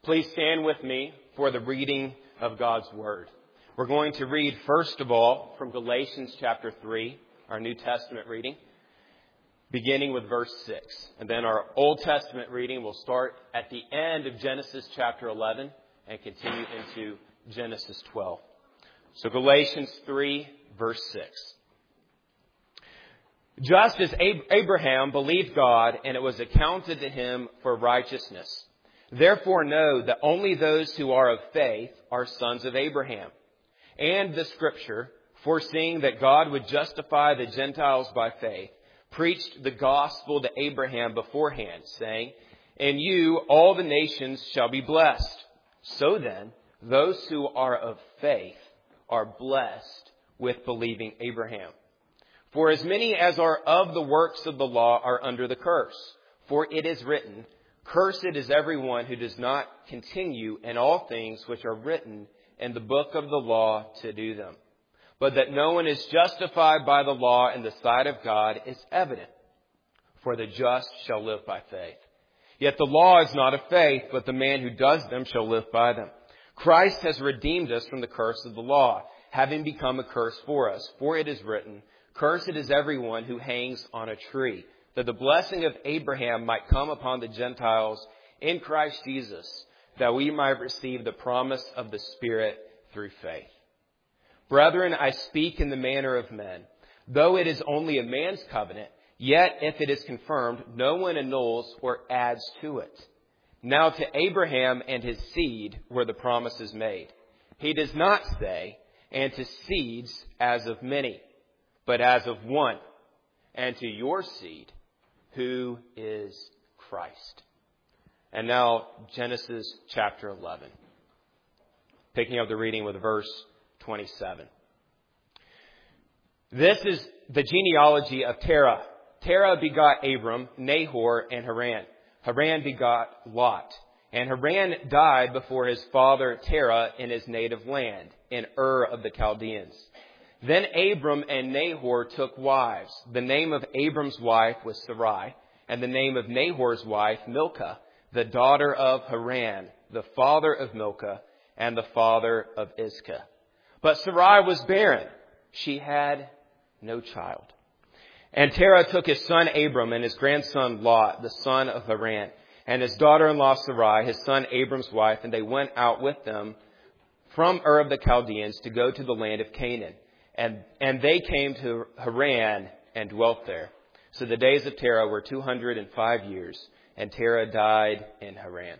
Please stand with me for the reading of God's Word. We're going to read, first of all, from Galatians chapter 3, our New Testament reading, beginning with verse 6. And then our Old Testament reading will start at the end of Genesis chapter 11 and continue into Genesis 12. So Galatians 3, verse 6. Just as Abraham believed God, and it was accounted to him for righteousness. Therefore know that only those who are of faith are sons of Abraham. And the Scripture, foreseeing that God would justify the Gentiles by faith, preached the gospel to Abraham beforehand, saying, "In you all the nations shall be blessed." So then, those who are of faith are blessed with believing Abraham. For as many as are of the works of the law are under the curse. For it is written, "Cursed is everyone who does not continue in all things which are written in the book of the law to do them." But that no one is justified by the law in the sight of God is evident. For the just shall live by faith. Yet the law is not of faith, but the man who does them shall live by them. Christ has redeemed us from the curse of the law, having become a curse for us. For it is written, "Cursed is everyone who hangs on a tree," that the blessing of Abraham might come upon the Gentiles in Christ Jesus, that we might receive the promise of the Spirit through faith. Brethren, I speak in the manner of men. Though it is only a man's covenant, yet if it is confirmed, no one annuls or adds to it. Now to Abraham and his seed were the promises made. He does not say, "and to seeds as of many," but as of one, "and to your seed, who is Christ." And now Genesis chapter 11. Picking up the reading with verse 27. This is the genealogy of Terah. Terah begot Abram, Nahor, and Haran. Haran begot Lot. And Haran died before his father Terah in his native land, in Ur of the Chaldeans. Then Abram and Nahor took wives. The name of Abram's wife was Sarai, and the name of Nahor's wife Milcah, the daughter of Haran, the father of Milcah, and the father of Iscah. But Sarai was barren. She had no child. And Terah took his son Abram and his grandson Lot, the son of Haran, and his daughter-in-law Sarai, his son Abram's wife, and they went out with them from Ur of the Chaldeans to go to the land of Canaan. And they came to Haran and dwelt there. So the days of Terah were 205 years, and Terah died in Haran.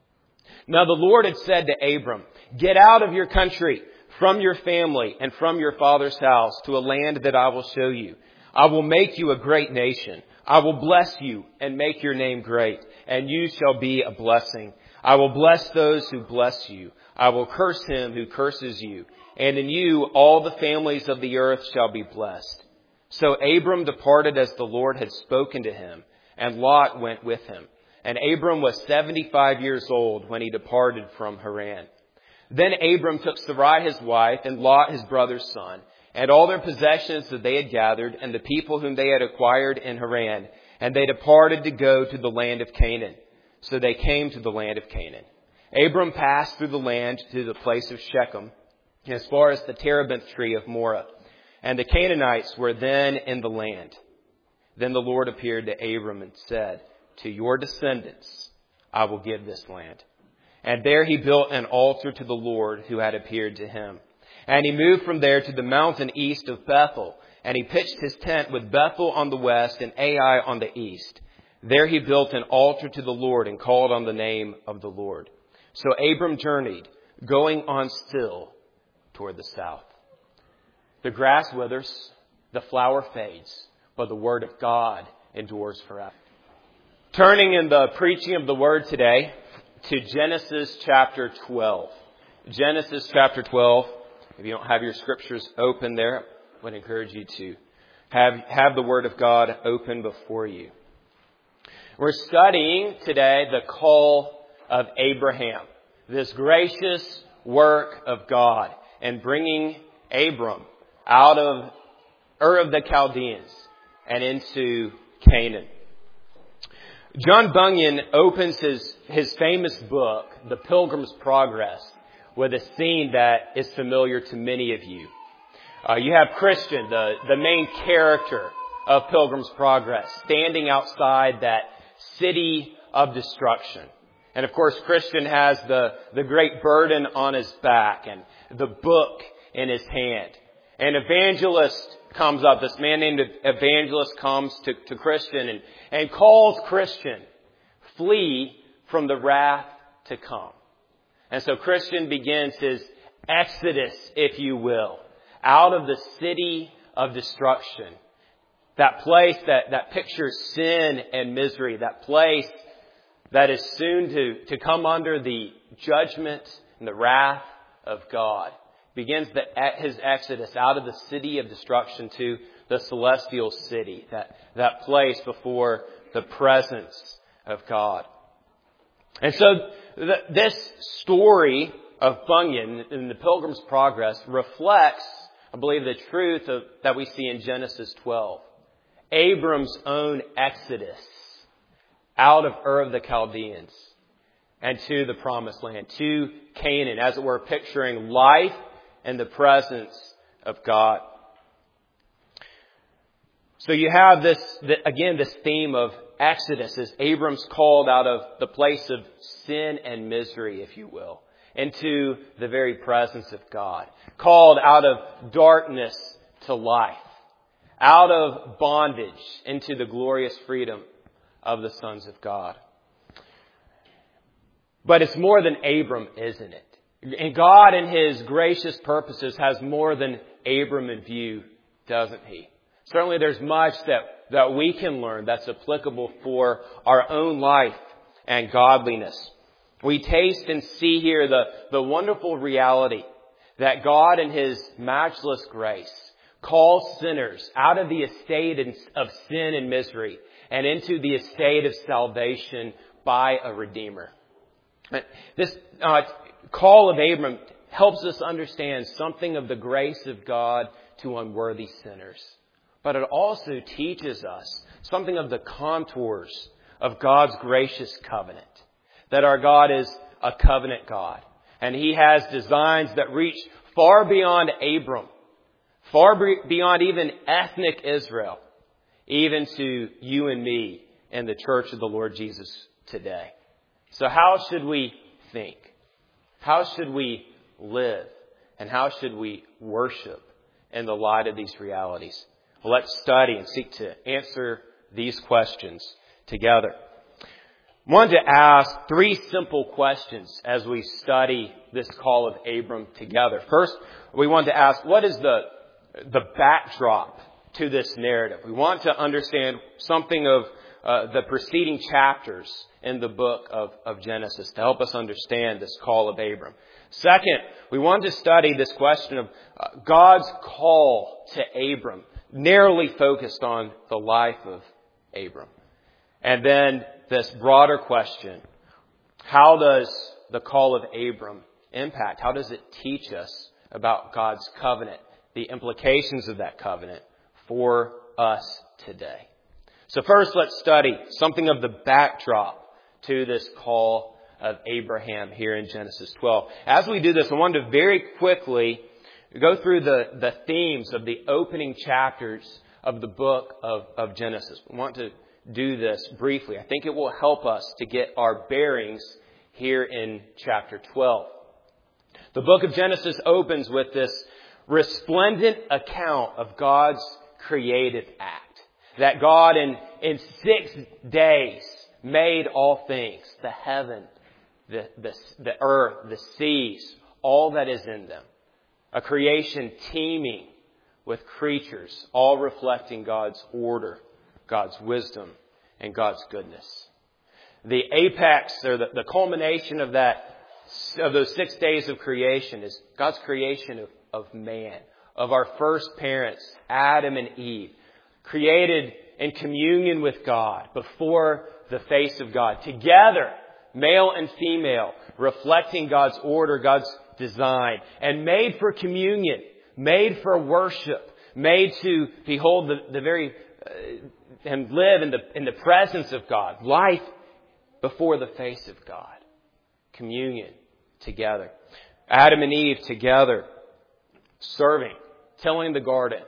Now the Lord had said to Abram, "Get out of your country, from your family, and from your father's house, to a land that I will show you. I will make you a great nation. I will bless you and make your name great, and you shall be a blessing. I will bless those who bless you. I will curse him who curses you. And in you all the families of the earth shall be blessed." So Abram departed as the Lord had spoken to him, and Lot went with him. And Abram was 75 years old when he departed from Haran. Then Abram took Sarai his wife, and Lot his brother's son, and all their possessions that they had gathered, and the people whom they had acquired in Haran, and they departed to go to the land of Canaan. So they came to the land of Canaan. Abram passed through the land to the place of Shechem, as far as the terebinth tree of Moreh. And the Canaanites were then in the land. Then the Lord appeared to Abram and said, "To your descendants I will give this land." And there he built an altar to the Lord who had appeared to him. And he moved from there to the mountain east of Bethel. And he pitched his tent with Bethel on the west and Ai on the east. There he built an altar to the Lord and called on the name of the Lord. So Abram journeyed, going on still toward the south. The grass withers, the flower fades, but the word of God endures forever. Turning in the preaching of the word today to Genesis chapter 12. Genesis chapter 12. If you don't have your scriptures open there, I would encourage you to have the word of God open before you. We're studying today the call of Abraham, this gracious work of God, and bringing Abram out of Ur of the Chaldeans and into Canaan. John Bunyan opens his famous book, The Pilgrim's Progress, with a scene that is familiar to many of you. You have Christian, the main character of Pilgrim's Progress, standing outside that city of destruction. And of course, Christian has the great burden on his back and the book in his hand. An evangelist comes up. This man named Evangelist comes to Christian and calls Christian, flee from the wrath to come. And so Christian begins his exodus, if you will, out of the city of destruction. That place that pictures sin and misery. That place that is soon to come under the judgment and the wrath of God. Begins his exodus out of the city of destruction to the celestial city. That place before the presence of God. And so this story of Bunyan in the Pilgrim's Progress reflects, I believe, the truth that we see in Genesis 12. Abram's own exodus out of Ur of the Chaldeans and to the Promised Land, to Canaan, as it were, picturing life and the presence of God. So you have this theme of Exodus as Abram's called out of the place of sin and misery, if you will, into the very presence of God. Called out of darkness to life. Out of bondage into the glorious freedom of the sons of God. But it's more than Abram, isn't it? And God in His gracious purposes has more than Abram in view, doesn't He? Certainly there's much that we can learn that's applicable for our own life and godliness. We taste and see here the wonderful reality that God in His matchless grace calls sinners out of the estate of sin and misery and into the estate of salvation by a Redeemer. This call of Abram helps us understand something of the grace of God to unworthy sinners. But it also teaches us something of the contours of God's gracious covenant. That our God is a covenant God. And He has designs that reach far beyond Abram. Far beyond even ethnic Israel. Even to you and me and the church of the Lord Jesus today. So how should we think? How should we live? And how should we worship in the light of these realities? Well, let's study and seek to answer these questions together. I wanted to ask 3 simple questions as we study this call of Abram together. First, we want to ask, what is the backdrop to this narrative? We want to understand something of the preceding chapters in the book of Genesis to help us understand this call of Abram. Second, we want to study this question of God's call to Abram, narrowly focused on the life of Abram. And then this broader question, how does the call of Abram impact? How does it teach us about God's covenant, the implications of that covenant for us today? So first, let's study something of the backdrop to this call of Abraham here in Genesis 12. As we do this, I want to very quickly go through the themes of the opening chapters of the book of Genesis. We want to do this briefly. I think it will help us to get our bearings here in chapter 12. The book of Genesis opens with this resplendent account of God's creative act. That God in 6 days made all things, the heaven, the earth, the seas, all that is in them. A creation teeming with creatures, all reflecting God's order, God's wisdom, and God's goodness. The apex, or the culmination of those 6 days of creation is God's creation of man, of our first parents, Adam and Eve, created in communion with God, before the face of God, together, male and female, reflecting God's order, God's design, and made for communion, made for worship, made to behold the very and live in the presence of God. Life before the face of God. Communion together. Adam and Eve together. Serving. Tilling the garden.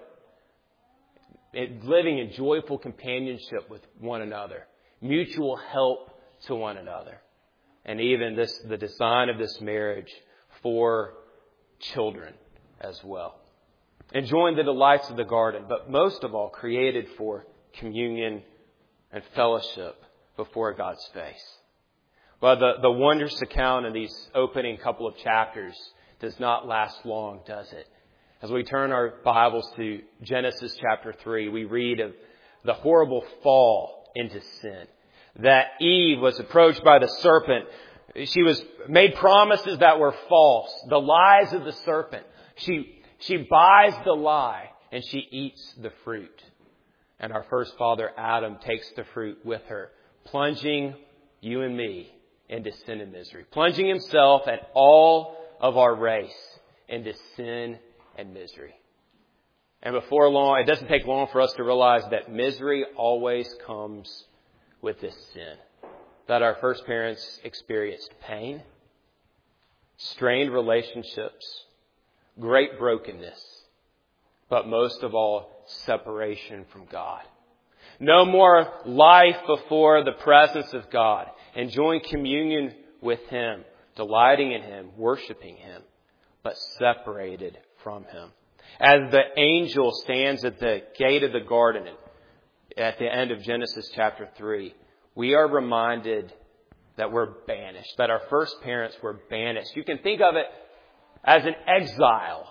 Living in joyful companionship with one another. Mutual help to one another. And even the design of this marriage for children as well. Enjoying the delights of the garden, but most of all created for communion and fellowship before God's face. Well, the wondrous account in these opening couple of chapters does not last long, does it? As we turn our Bibles to Genesis chapter 3, we read of the horrible fall into sin. That Eve was approached by the serpent. She was made promises that were false. The lies of the serpent. She buys the lie and she eats the fruit. And our first father, Adam, takes the fruit with her, plunging you and me into sin and misery. Plunging himself and all of our race into sin and misery. And before long, it doesn't take long for us to realize that misery always comes with this sin. That our first parents experienced pain, strained relationships, great brokenness, but most of all, separation from God. No more life before the presence of God, enjoying communion with Him, delighting in Him, worshiping Him, but separated from Him. As the angel stands at the gate of the garden at the end of Genesis chapter 3, we are reminded that we're banished, that our first parents were banished. You can think of it as an exile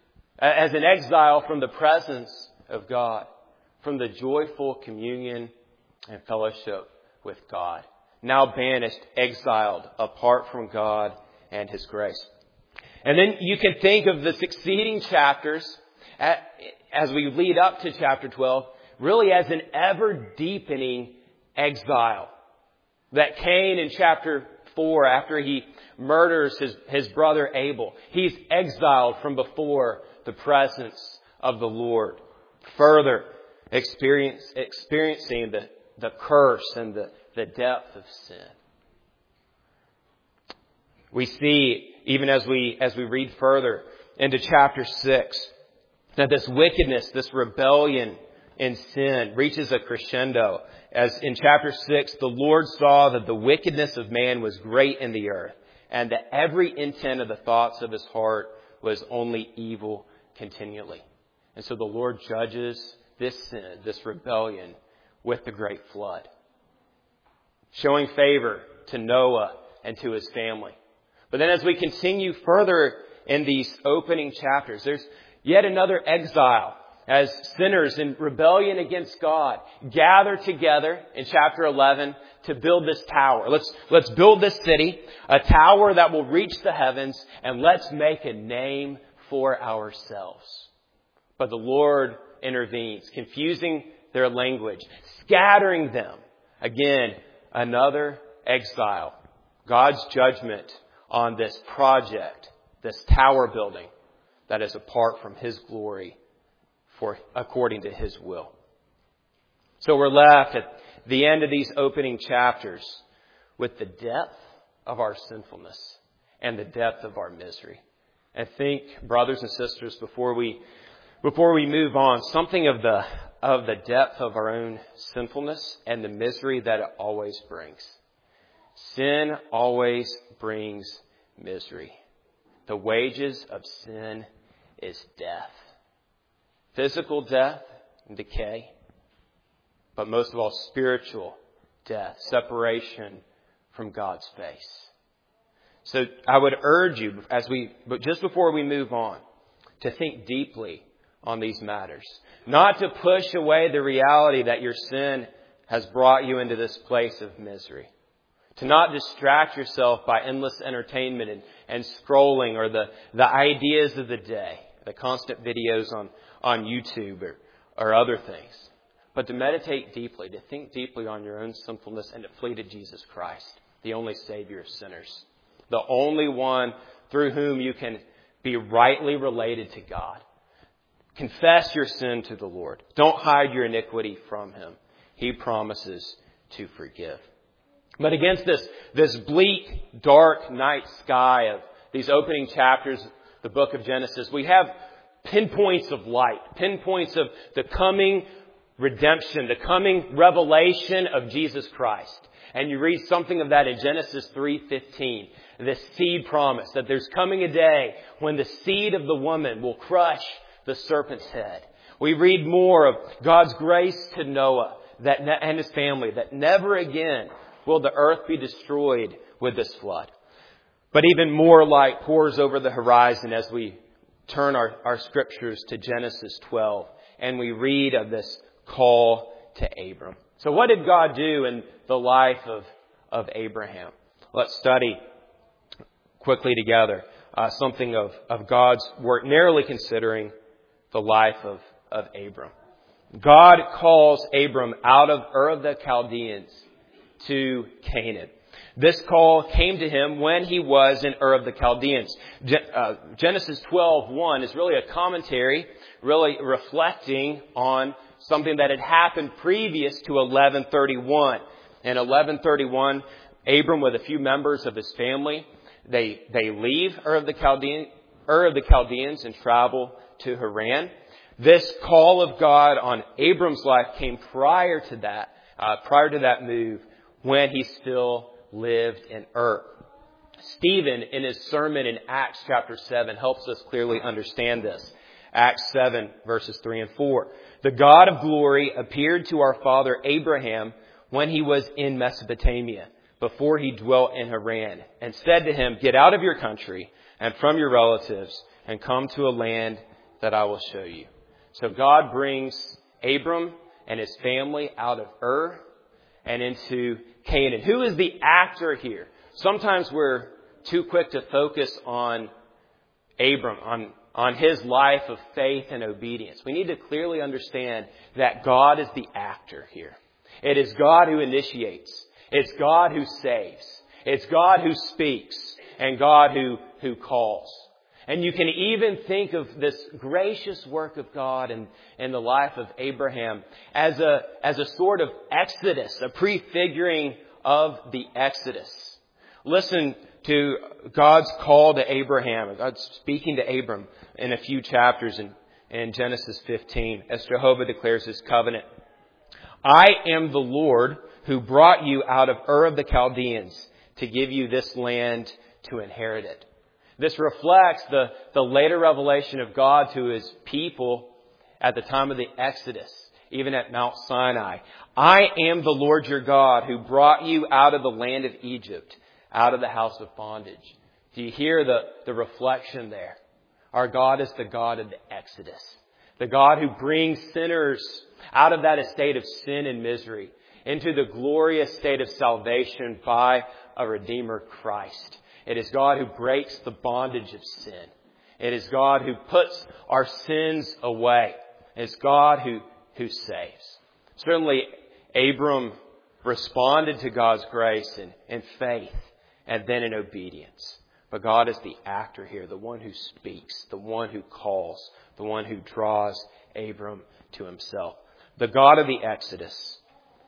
from the presence of God, from the joyful communion and fellowship with God. Now banished, exiled, apart from God and His grace. And then you can think of the succeeding chapters as we lead up to chapter 12, really as an ever-deepening exile. That Cain in chapter 4, after he murders his brother Abel, he's exiled from before the presence of the Lord. Further experiencing the curse and the depth of sin. We see, even as we read further into chapter 6, that this wickedness, this rebellion in sin reaches a crescendo. As in chapter 6, the Lord saw that the wickedness of man was great in the earth, and that every intent of the thoughts of his heart was only evil continually. And so the Lord judges this sin, this rebellion, with the great flood, showing favor to Noah and to his family. But then as we continue further in these opening chapters, there's yet another exile as sinners in rebellion against God gather together in chapter 11 to build this tower. Let's build this city, a tower that will reach the heavens, and let's make a name for ourselves. But the Lord intervenes, confusing their language, scattering them. Again, another exile. God's judgment on this project, this tower building that is apart from His glory according to His will. So we're left at the end of these opening chapters with the depth of our sinfulness and the depth of our misery. And think, brothers and sisters, before we move on, something of the depth of our own sinfulness and the misery that it always brings. Sin always brings misery. The wages of sin is death. Physical death and decay, but most of all spiritual death, separation from God's face. So I would urge you, but just before we move on, to think deeply on these matters. Not to push away the reality that your sin has brought you into this place of misery. To not distract yourself by endless entertainment and scrolling or the ideas of the day, the constant videos on YouTube or other things. But to meditate deeply, to think deeply on your own sinfulness and to flee to Jesus Christ, the only Savior of sinners. The only one through whom you can be rightly related to God. Confess your sin to the Lord. Don't hide your iniquity from Him. He promises to forgive. But against this bleak, dark night sky of these opening chapters, the book of Genesis, we have pinpoints of light, pinpoints of the coming redemption, the coming revelation of Jesus Christ. And you read something of that in Genesis 3:15, the seed promise, that there's coming a day when the seed of the woman will crush the serpent's head. We read more of God's grace to Noah and his family, that never again will the earth be destroyed with this flood. But even more light pours over the horizon as we turn our scriptures to Genesis 12, and we read of this call to Abram. So what did God do in the life of Abraham? Let's study quickly together something of God's work, narrowly considering the life of Abram. God calls Abram out of Ur of the Chaldeans to Canaan. This call came to him when he was in Ur of the Chaldeans. Genesis 12:1 is really a commentary, really reflecting on something that had happened previous to 11:31. In 11:31, Abram, with a few members of his family, they leave Ur of the Chaldeans and travel to Haran. This call of God on Abram's life came prior to that move, when he still lived in Ur. Stephen, in his sermon in Acts chapter 7, helps us clearly understand this. Acts 7, verses 3 and 4. The God of glory appeared to our father Abraham when he was in Mesopotamia, before he dwelt in Haran, and said to him, "Get out of your country and from your relatives and come to a land that I will show you." So God brings Abram and his family out of Ur and into Canaan. Who is the actor here? Sometimes we're too quick to focus on Abram, on his life of faith and obedience. We need to clearly understand that God is the actor here. It is God who initiates. It's God who saves. It's God who speaks and God who calls. And you can even think of this gracious work of God in the life of Abraham as a sort of exodus, a prefiguring of the Exodus. Listen to God's call to Abraham, God's speaking to Abram in a few chapters in Genesis 15, as Jehovah declares His covenant. "I am the Lord who brought you out of Ur of the Chaldeans to give you this land to inherit it." This reflects the later revelation of God to His people at the time of the Exodus, even at Mount Sinai. "I am the Lord your God who brought you out of the land of Egypt, out of the house of bondage." Do you hear the reflection there? Our God is the God of the Exodus, the God who brings sinners out of that estate of sin and misery into the glorious state of salvation by a Redeemer, Christ. It is God who breaks the bondage of sin. It is God who puts our sins away. It's God who saves. Certainly, Abram responded to God's grace in faith and then in obedience. But God is the actor here, the one who speaks, the one who calls, the one who draws Abram to Himself. The God of the Exodus,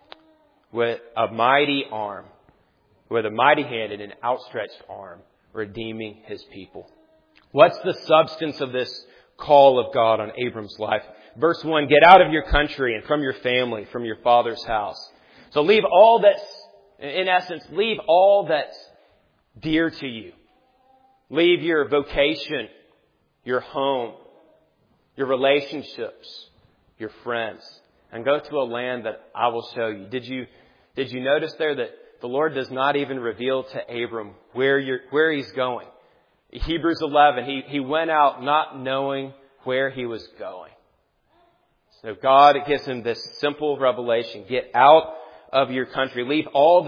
with a mighty arm, with a mighty hand and an outstretched arm, redeeming His people. What's the substance of this call of God on Abram's life? Verse 1, "Get out of your country and from your family, from your father's house." So leave all that's, in essence, leave all that's dear to you. Leave your vocation, your home, your relationships, your friends, and go to a land that I will show you. Did you notice there that the Lord does not even reveal to Abram where he's going? Hebrews 11, he went out not knowing where he was going. So God gives him this simple revelation. Get out of your country. Leave all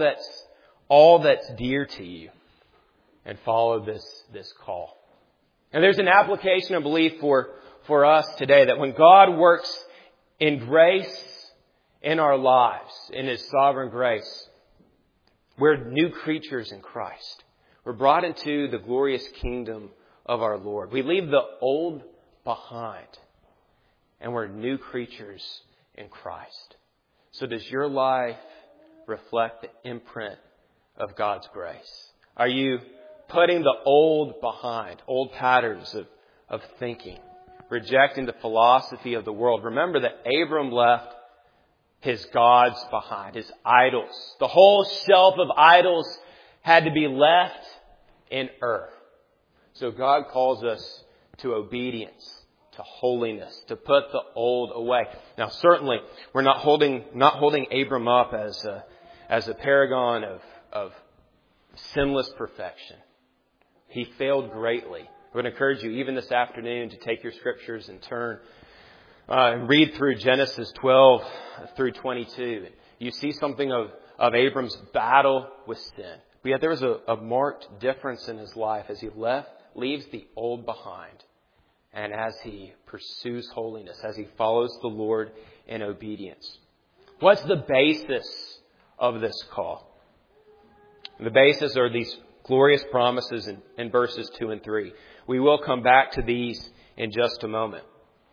that's dear to you and follow this call. And there's an application, I believe, for us today, that when God works in grace in our lives, in His sovereign grace, we're new creatures in Christ. We're brought into the glorious kingdom of our Lord. We leave the old behind and we're new creatures in Christ. So does your life reflect the imprint of God's grace? Are you putting the old behind, old patterns of thinking, rejecting the philosophy of the world? Remember that Abram left his gods behind, his idols. The whole shelf of idols had to be left in Ur. So God calls us to obedience, to holiness, to put the old away. Now, certainly, we're not holding Abram up as a paragon of sinless perfection. He failed greatly. I would encourage you, even this afternoon, to take your scriptures and turn and read through Genesis 12 through 22. You see something of Abram's battle with sin. But yet there was a marked difference in his life as he leaves the old behind, and as he pursues holiness, as he follows the Lord in obedience. What's the basis of this call? The basis are these glorious promises in verses 2 and 3. We will come back to these in just a moment.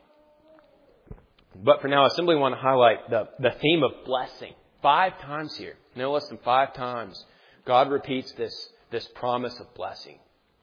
But for now, I simply want to highlight the theme of blessing. 5 times here, no less than 5 times, God repeats this promise of blessing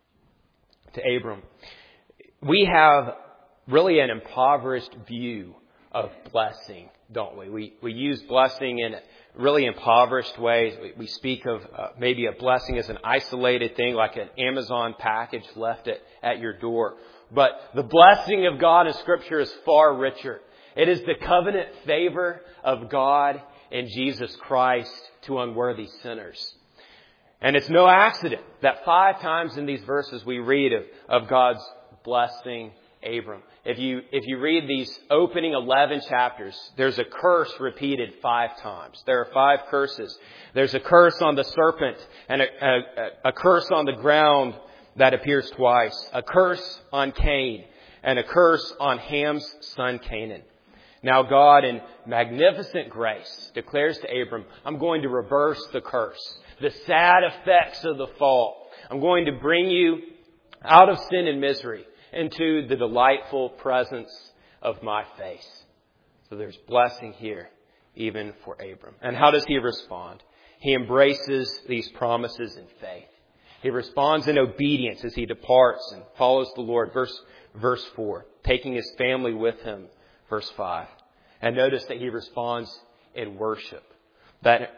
to Abram. We have really an impoverished view of blessing, don't we? We use blessing in really impoverished ways. We speak of maybe a blessing as an isolated thing, like an Amazon package left at your door. But the blessing of God in Scripture is far richer. It is the covenant favor of God in Jesus Christ to unworthy sinners. And it's no accident that 5 times in these verses we read of God's blessing Abram. If you read these opening 11 chapters, there's a curse repeated 5 times. There are 5 curses. There's a curse on the serpent and a curse on the ground that appears twice. A curse on Cain and a curse on Ham's son Canaan. Now God, in magnificent grace, declares to Abram, I'm going to reverse the curse, the sad effects of the fall. I'm going to bring you out of sin and misery into the delightful presence of my face. So there's blessing here, even for Abram. And how does he respond? He embraces these promises in faith. He responds in obedience as he departs and follows the Lord. Verse 4, taking his family with him. Verse 5. And notice that he responds in worship. That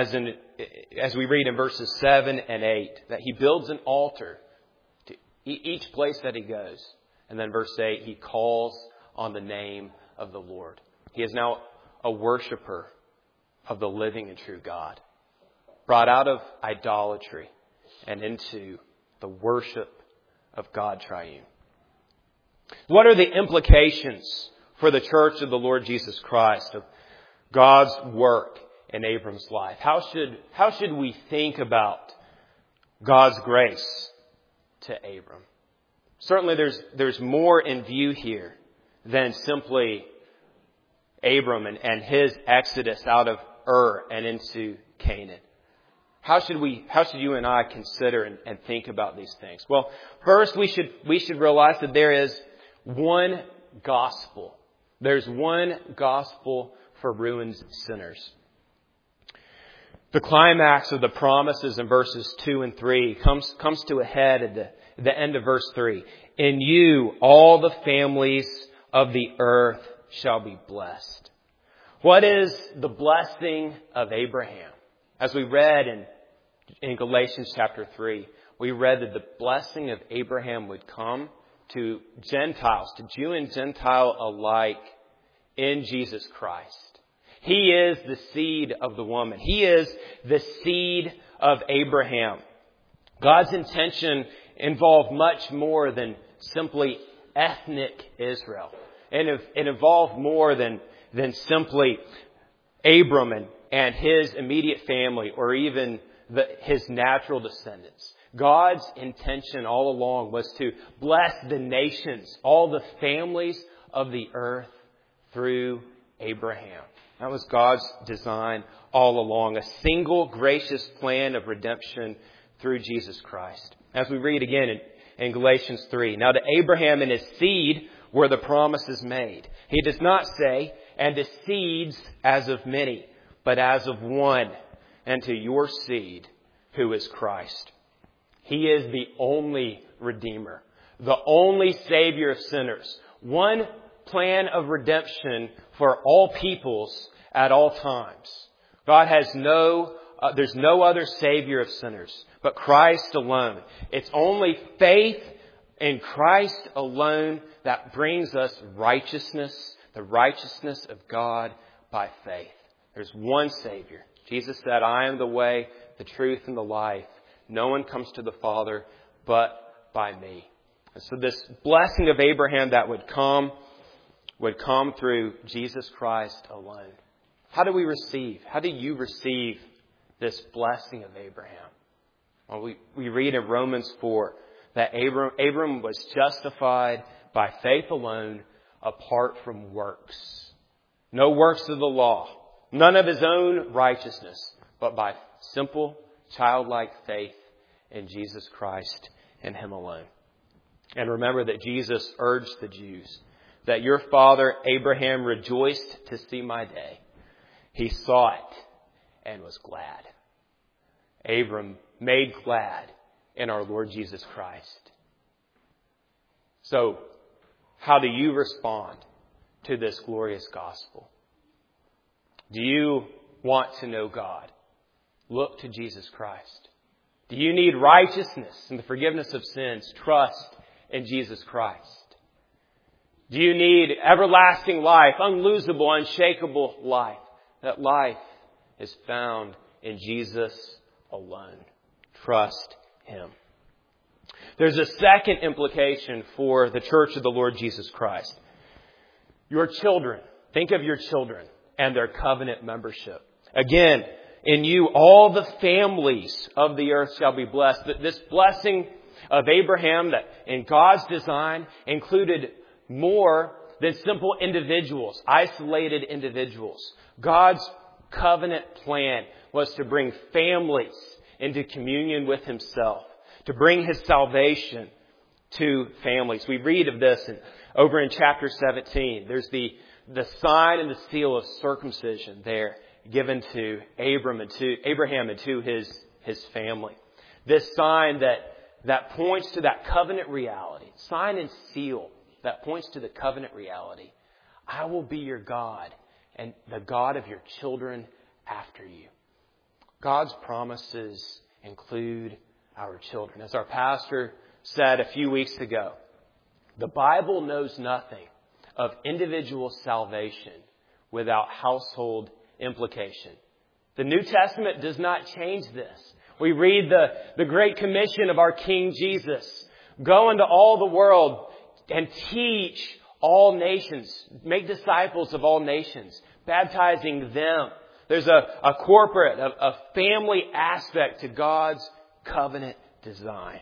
as we read in verses 7 and 8, that he builds an altar to each place that he goes. And then verse 8, he calls on the name of the Lord. He is now a worshiper of the living and true God, brought out of idolatry and into the worship of God Triune. What are the implications for the church of the Lord Jesus Christ of God's work in Abram's life? How should we think about God's grace to Abram? Certainly there's more in view here than simply Abram and his exodus out of Ur and into Canaan. How should you and I consider and think about these things? Well, first we should realize that there is one gospel. There's one gospel for ruined sinners. The climax of the promises in verses 2 and 3 comes to a head at the end of verse 3. In you, all the families of the earth shall be blessed. What is the blessing of Abraham? As we read in Galatians chapter 3, we read that the blessing of Abraham would come to Gentiles, to Jew and Gentile alike, in Jesus Christ. He is the seed of the woman. He is the seed of Abraham. God's intention involved much more than simply ethnic Israel. It involved more than simply Abram and his immediate family or even his natural descendants. God's intention all along was to bless the nations, all the families of the earth through Abraham. That was God's design all along. A single gracious plan of redemption through Jesus Christ. As we read again in Galatians 3. Now to Abraham and his seed where the promise is made. He does not say, and to seeds as of many, but as of one, and to your seed, who is Christ. He is the only Redeemer, the only Savior of sinners. One plan of redemption for all peoples at all times. God has there's no other Savior of sinners but Christ alone. It's only faith in Christ alone that brings us righteousness, the righteousness of God by faith. There's one Savior. Jesus said, I am the way, the truth, and the life. No one comes to the Father but by me. And so this blessing of Abraham that would come through Jesus Christ alone. How do we receive? How do you receive this blessing of Abraham? Well, we read in Romans 4 that Abram was justified by faith alone apart from works. No works of the law. None of his own righteousness, but by simple, childlike faith in Jesus Christ and Him alone. And remember that Jesus urged the Jews that your father Abraham rejoiced to see my day. He saw it and was glad. Abram made glad in our Lord Jesus Christ. So, how do you respond to this glorious gospel? Do you want to know God? Look to Jesus Christ. Do you need righteousness and the forgiveness of sins? Trust in Jesus Christ. Do you need everlasting life, unlosable, unshakable life? That life is found in Jesus alone. Trust Him. There's a second implication for the church of the Lord Jesus Christ. Your children. Think of your children and their covenant membership. Again, in you all the families of the earth shall be blessed. But this blessing of Abraham that in God's design included more than simple individuals, isolated individuals. God's covenant plan was to bring families into communion with Himself, to bring His salvation to families. We read of this over in chapter 17. There's the sign and the seal of circumcision there given to Abraham and to his family. This sign that points to that covenant reality. Sign and seal that points to the covenant reality. I will be your God and the God of your children after you. God's promises include our children. As our pastor said a few weeks ago, the Bible knows nothing of individual salvation without household implication. The New Testament does not change this. We read the Great Commission of our King Jesus. Go into all the world and teach all nations. Make disciples of all nations, baptizing them. There's a corporate, a family aspect to God's covenant design.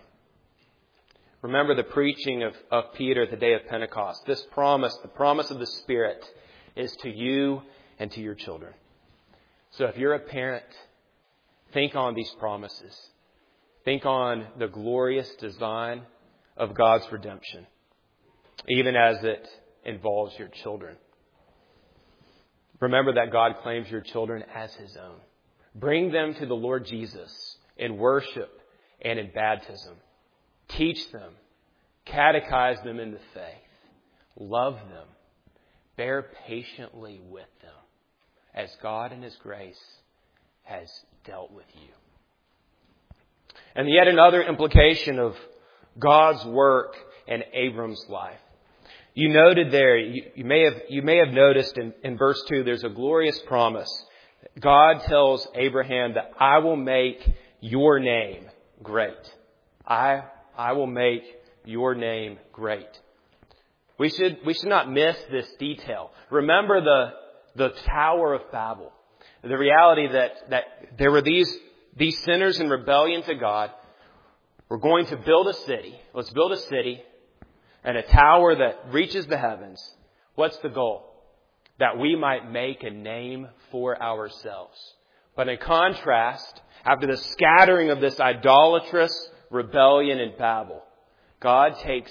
Remember the preaching of Peter at the day of Pentecost. This promise, the promise of the Spirit, is to you and to your children. So if you're a parent, think on these promises. Think on the glorious design of God's redemption, even as it involves your children. Remember that God claims your children as His own. Bring them to the Lord Jesus in worship and in baptism. Teach them. Catechize them in the faith. Love them. Bear patiently with them as God in His grace has dealt with you. And yet another implication of God's work in Abram's life. You noted there, you may have noticed in verse 2, there's a glorious promise. God tells Abraham that I will make your name great. I will make your name great. We should not miss this detail. Remember the Tower of Babel. The reality that there were these sinners in rebellion to God. We're going to build a city. Let's build a city and a tower that reaches the heavens. What's the goal? That we might make a name for ourselves. But in contrast, after the scattering of this idolatrous rebellion in Babel, God takes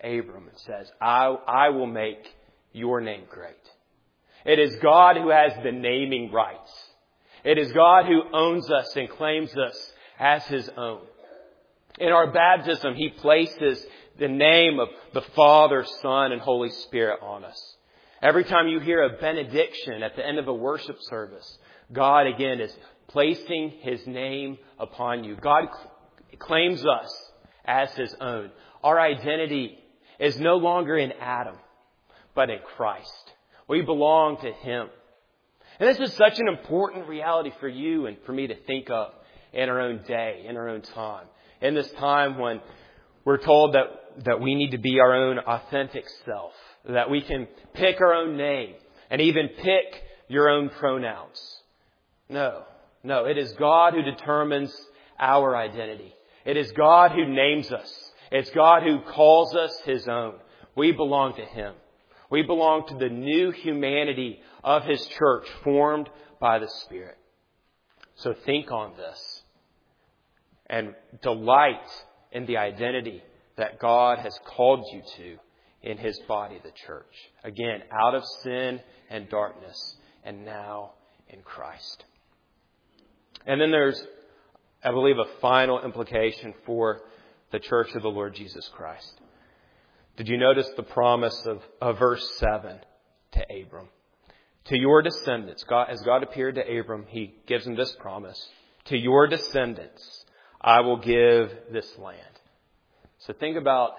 Abram and says, I will make your name great. It is God who has the naming rights. It is God who owns us and claims us as His own. In our baptism, He places the name of the Father, Son, and Holy Spirit on us. Every time you hear a benediction at the end of a worship service, God again is placing His name upon you. God claims us as His own. Our identity is no longer in Adam, but in Christ. We belong to Him. And this is such an important reality for you and for me to think of in our own day, in our own time. In this time when we're told that we need to be our own authentic self, that we can pick our own name and even pick your own pronouns. No, it is God who determines our identity. It is God who names us. It's God who calls us His own. We belong to Him. We belong to the new humanity of His church formed by the Spirit. So think on this and delight in the identity that God has called you to in His body, the church. Again, out of sin and darkness, and now in Christ. And then there's, I believe, a final implication for the church of the Lord Jesus Christ. Did you notice the promise of verse 7 to Abram? To your descendants, as God appeared to Abram, He gives him this promise. To your descendants, I will give this land. So think about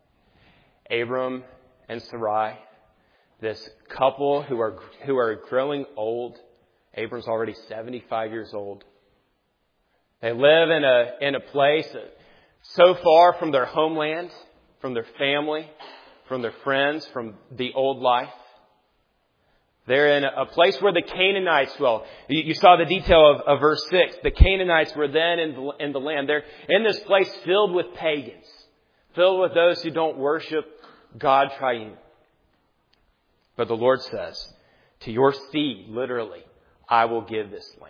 Abram and Sarai, this couple who are growing old. Abram's already 75 years old. They live in a place so far from their homeland, from their family, from their friends, from the old life. They're in a place where the Canaanites dwell. You saw the detail of verse 6. The Canaanites were then in the land. They're in this place filled with pagans, filled with those who don't worship God triune. But the Lord says, to your seed, literally, I will give this land.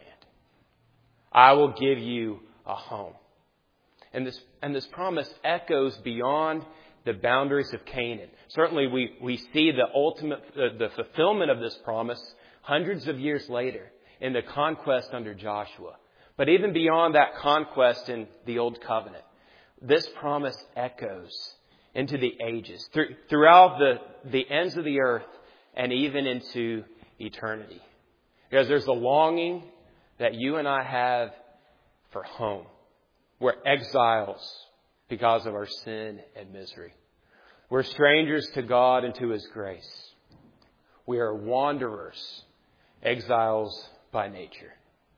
I will give you a home. And this promise echoes beyond the boundaries of Canaan. Certainly we see the fulfillment of this promise hundreds of years later in the conquest under Joshua. But even beyond that conquest in the Old Covenant, this promise echoes into the ages, throughout the ends of the earth and even into eternity. Because there's a longing that you and I have for home. We're exiles because of our sin and misery. We're strangers to God and to His grace. We are wanderers, exiles by nature.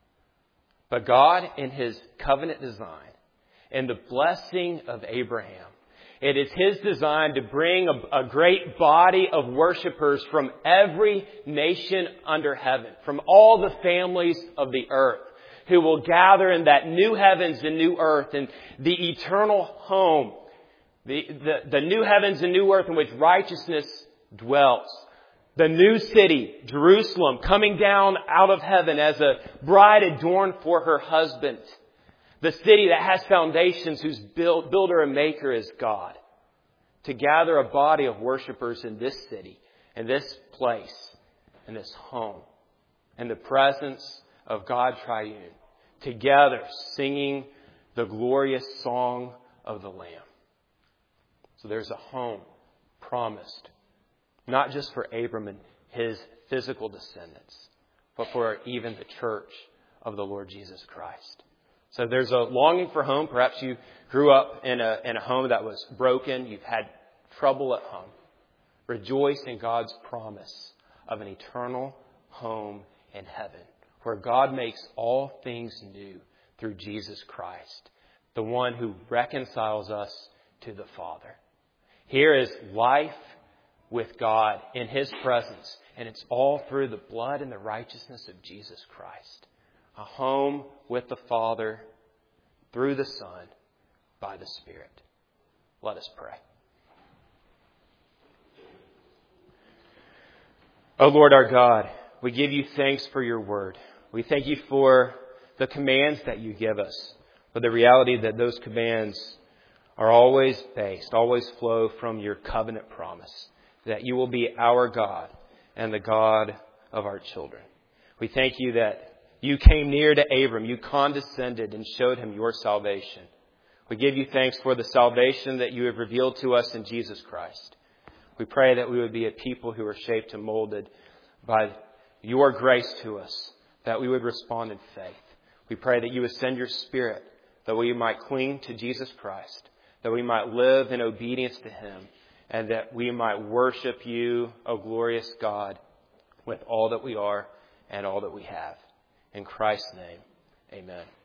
But God, in His covenant design, and the blessing of Abraham, it is His design to bring a great body of worshipers from every nation under heaven, from all the families of the earth, who will gather in that new heavens and new earth and the eternal home, the new heavens and new earth in which righteousness dwells. The new city, Jerusalem, coming down out of heaven as a bride adorned for her husband. The city that has foundations, whose builder and maker is God. To gather a body of worshipers in this city, in this place, in this home, in the presence of God triune, together singing the glorious song of the Lamb. So there's a home promised, not just for Abram and his physical descendants, but for even the church of the Lord Jesus Christ. So there's a longing for home. Perhaps you grew up in a home that was broken. You've had trouble at home. Rejoice in God's promise of an eternal home in heaven, where God makes all things new through Jesus Christ, the one who reconciles us to the Father. Here is life with God in His presence, and it's all through the blood and the righteousness of Jesus Christ. A home with the Father through the Son by the Spirit. Let us pray. O Lord our God, we give you thanks for your word. We thank you for the commands that you give us, for the reality that those commands are always flow from your covenant promise that you will be our God and the God of our children. We thank you that you came near to Abram. You condescended and showed him your salvation. We give you thanks for the salvation that you have revealed to us in Jesus Christ. We pray that we would be a people who are shaped and molded by your grace to us, that we would respond in faith. We pray that you would send your Spirit, that we might cling to Jesus Christ, that we might live in obedience to him, and that we might worship you, O glorious God, with all that we are and all that we have. In Christ's name, amen.